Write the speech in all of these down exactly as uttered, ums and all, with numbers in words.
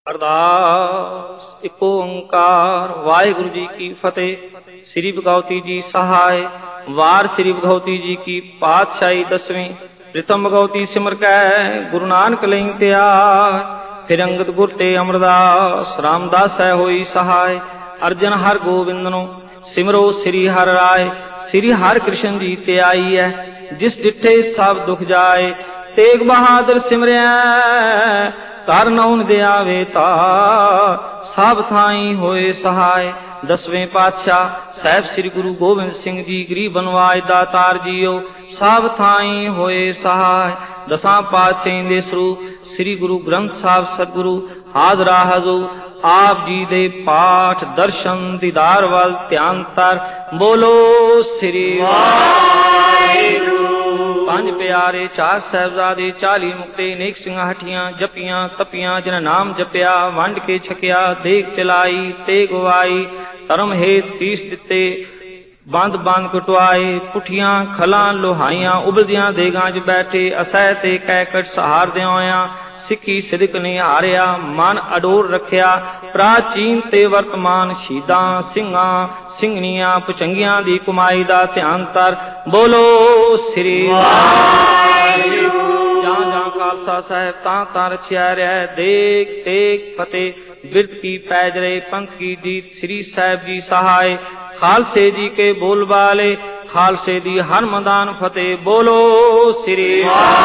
ਅਰਦਾਸ। ਇੱਕ ਓੰਕਾਰ ਵਾਹਿਗੁਰੂ ਜੀ ਕੀ ਫਤਿਹ। ਸ੍ਰੀ ਭਗਵਤੀ ਜੀ ਸਹਾਇ। ਵਾਰ ਸ੍ਰੀ ਭਗਵਤੀ ਜੀ ਕੀ ਪਾਤਸ਼ਾਹੀ ਦਸਵੀਂ। ਪ੍ਰਿਥਮ ਭਗਵਤੀ ਸਿਮਰ ਕੈ ਗੁਰੂ ਨਾਨਕ ਲਈ ਧਿਆਇ। ਫਿਰ ਅੰਗਦ ਗੁਰ ਤੇ ਅਮਰਦਾਸ ਰਾਮਦਾਸ ਹੈ ਹੋਈ ਸਹਾਇ। ਅਰਜਨ ਹਰ ਗੋਬਿੰਦਨੋ ਸਿਮਰੋ ਸ੍ਰੀ ਹਰਿ ਰਾਇ। ਸ੍ਰੀ ਹਰਿ ਕ੍ਰਿਸ਼ਨ ਜੀ ਤੇ ਆਈ ਹੈ ਜਿਸ ਡਿਠੇ ਸਭ ਦੁਖ ਜਾਏ। ਤੇਗ ਬਹਾਦਰ ਸਿਮਰਿਆ ਕਰ ਨਉਨ ਦਿਆਵੇ ਤਾ ਸਭ ਥਾਈ ਹੋਏ ਸਹਾਇ। ਦਸਵੇਂ ਪਾਤਸ਼ਾਹ ਸਾਹਿਬ ਸ੍ਰੀ ਗੁਰੂ ਗੋਬਿੰਦ ਸਿੰਘ ਜੀ ਗਰੀਬ ਬਨਵਾਜ ਦਾਤਾਰ ਜੀਓ ਸਭ ਥਾਈ ਹੋਏ ਸਹਾਇ। ਦਸਾਂ ਪਾਤਸ਼ਾਹਾਂ ਦੇ ਸਰੂਪ ਸ੍ਰੀ ਗੁਰੂ ਗ੍ਰੰਥ ਸਾਹਿਬ ਸਤਿਗੁਰੂ ਹਾਜ਼ਰਾ ਹਜ਼ੂਰ ਆਪ ਜੀ ਦੇ ਪਾਠ ਦਰਸ਼ਨ ਦੀਦਾਰ ਵੱਲ ਧਿਆਨ ਧਰ ਬੋਲੋ ਸ੍ਰੀ ਵਾਹਿਗੁਰੂ। ਪੰਜ ਪਿਆਰੇ ਚਾਰ ਸਾਹਿਬਜ਼ਾਦੇ ਚਾਲੀ ਮੁਕਤੇ ਨੇਕ ਸਿੰਘਾਂ ਹੱਠੀਆਂ ਜਪੀਆਂ ਤਪੀਆਂ ਜਿਨ ਨਾਮ ਜਪਿਆ ਵੰਡ ਕੇ ਛਕਿਆ ਦੇਗ ਚਲਾਈ ਤੇ ਗਵਾਈ। ਧਰਮ ਹੇਤ ਸੀਸ ਦਿੱਤੇ ਬੰਦ ਬੰਦ ਕਟਵਾਏ ਪੁੱਠੀਆਂ ਖਲਾਂ ਲੋਹਾਈਆਂ ਉਬਲਦੀਆਂ ਦੇਗਾਂ 'ਚ ਬੈਠੇ ਅਸਹਿ ਤੇ ਕੈਕਟ ਸਹਾਰਦਿਆਂ ਹੋਇਆਂ ਸਿੱਖੀ ਸਿਦਕ ਨੇ ਹਾਰਿਆ ਮਨ ਅਡੋਰ ਰੱਖਿਆ। ਪ੍ਰਾਚੀਨ ਤੇ ਵਰਤਮਾਨ ਸ਼ਹੀਦਾਂ ਸਿੰਘਾਂ ਸਿੰਘਣੀਆਂ ਪੁਚੰਗੀਆਂ ਦੀ ਕਮਾਈ ਦਾ ਧਿਆਨ ਧਰ ਬੋਲੋ ਸ੍ਰੀ ਵਾਹਿਗੁਰੂ। ਜਾਂ ਜਾਂ ਖਾਲਸਾ ਸਾਹਿਬ ਤਾਂ ਤਾਂ ਰਚਿਆ ਰਹਿ ਦੇਗ ਤੇਗ ਫਤਿਹ ਬਿਰਧ ਕੀ ਪੈਜ ਰਹੇ ਪੰਥ ਕੀ ਜੀਤ ਸ੍ਰੀ ਸਾਹਿਬ ਜੀ ਸਹਾਇ। ਖਾਲਸੇ ਜੀ ਕੇ ਬੋਲ ਵਾਲੇ ਖਾਲਸੇ ਦੀ ਹਰ ਮੈਦਾਨ ਫਤਿਹ ਬੋਲੋ ਸ੍ਰੀ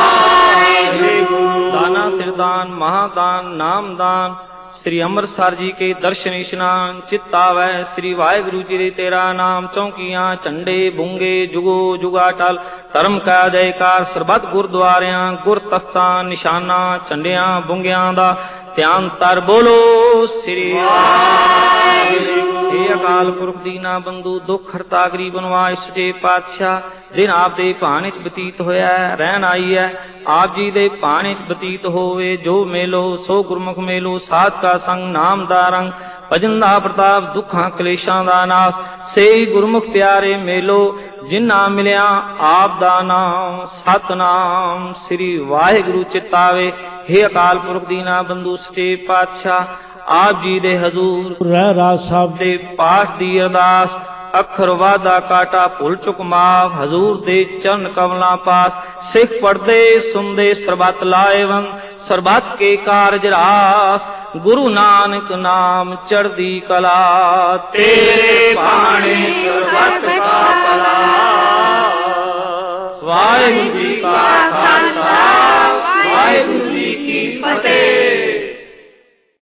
ਵਾਹਿਗੁਰੂ। ਦਾਨਾ ਸਿਰਦਾਨ ਮਹਾਦਾਨ ਨਾਮਦਾਨ ਸ੍ਰੀ ਅੰਮ੍ਰਿਤਸਰ ਜੀ ਕੇ ਦਰਸ਼ਨ ਇਸ਼ਨਾਨ ਚਿੱਤ ਆਵੈ ਸ੍ਰੀ ਵਾਹਿਗੁਰੂ ਜੀ ਦੇ ਤੇਰਾ ਨਾਮ। ਚੌਂਕੀਆਂ ਝੰਡੇ ਬੁੰਗੇ ਜੁਗੋ ਜੁਗਾ ਟਲ ਧਰਮ ਕਾ ਜੈਕਾਰ ਸਰਬੱਤ ਗੁਰਦੁਆਰਿਆਂ ਗੁਰ ਤਖਤਾਂ ਨਿਸ਼ਾਨਾਂ ਝੰਡਿਆਂ ਬੁੰਗਿਆਂ ਦਾ ਧਿਆਨ ਧਰ ਬੋਲੋ ਸ੍ਰੀ ਵਾਹਿਗੁਰੂ। ਇਹ ਅਕਾਲ ਪੁਰਖ ਦੀਨਾ ਬੰਧੂ ਦੁੱਖ ਹਰਤਾ ਗਰੀਬ ਨਿਵਾਜ ਸੱਚੇ ਪਾਤਸ਼ਾਹ ਦਿਨ ਆਪ ਦੇ ਭਾਣੇ 'ਚ ਬਤੀਤ ਹੋਇਆ ਰਹਿਣ ਆਈ ਹੈ ਆਪ ਜੀ ਦੇ ਭਾਣੇ 'ਚ ਬਤੀਤ ਹੋਵੇ ਜੋ ਮੇਲੋ ਸੋ ਗੁਰਮੁਖ ਮੇਲੋ ਸਾਧ ਕਾ ਸੰਗ ਨਾਮ ਦਾ ਰੰਗ ਭਜਨ ਦਾ ਪ੍ਰਤਾਪ ਦੁੱਖਾਂ ਕਲੇਸ਼ਾਂ ਦਾ ਨਾਸ ਸੇ ਗੁਰਮੁਖ ਪਿਆਰੇ ਮੇਲੋ ਜਿਨ੍ਹਾਂ ਮਿਲਿਆ ਆਪ ਦਾ ਨਾਮ ਸਤਨਾਮ ਸ੍ਰੀ ਵਾਹਿਗੁਰੂ ਚਿਤਾਵੇ। ਹੇ ਅਕਾਲ ਪੁਰਖ ਦੀਨਾ ਬੰਧੂ ਸੱਚੇ ਪਾਤਸ਼ਾਹ ਆਪ ਜੀ ਦੇ ਹਜ਼ੂਰ ਰਹਿ ਰਾਜ ਸਾਹਿਬ ਦੇ ਪਾਠ ਦੀ ਅਰਦਾਸ ਅੱਖਰ ਵਾਧਾ ਕਾਟਾ ਭੁੱਲ ਚੁੱਕ ਮਾਫ ਹਜ਼ੂਰ ਦੇ ਚਰਨ ਕਮਲਾਂ ਪਾਸ ਸਿੱਖ ਪੜਦੇ ਸੁਣਦੇ ਸਰਬੱਤ ਲਾਏਵੰਦ ਸਰਬੱਤ ਕੇ ਕਾਰਜ ਰਾਸ ਗੁਰੂ ਨਾਨਕ ਨਾਮ ਚੜ੍ਹਦੀ ਕਲਾ ਤੇਰੇ ਬਾਣੇ ਸਰਬੱਤ ਦਾ ਭਲਾ। ਵਾਹਿਗੁਰੂ ਜੀ ਕਾ ਖਾਲਸਾ ਵਾਹਿਗੁਰੂ ਜੀ ਕੀ ਫਤਿਹ।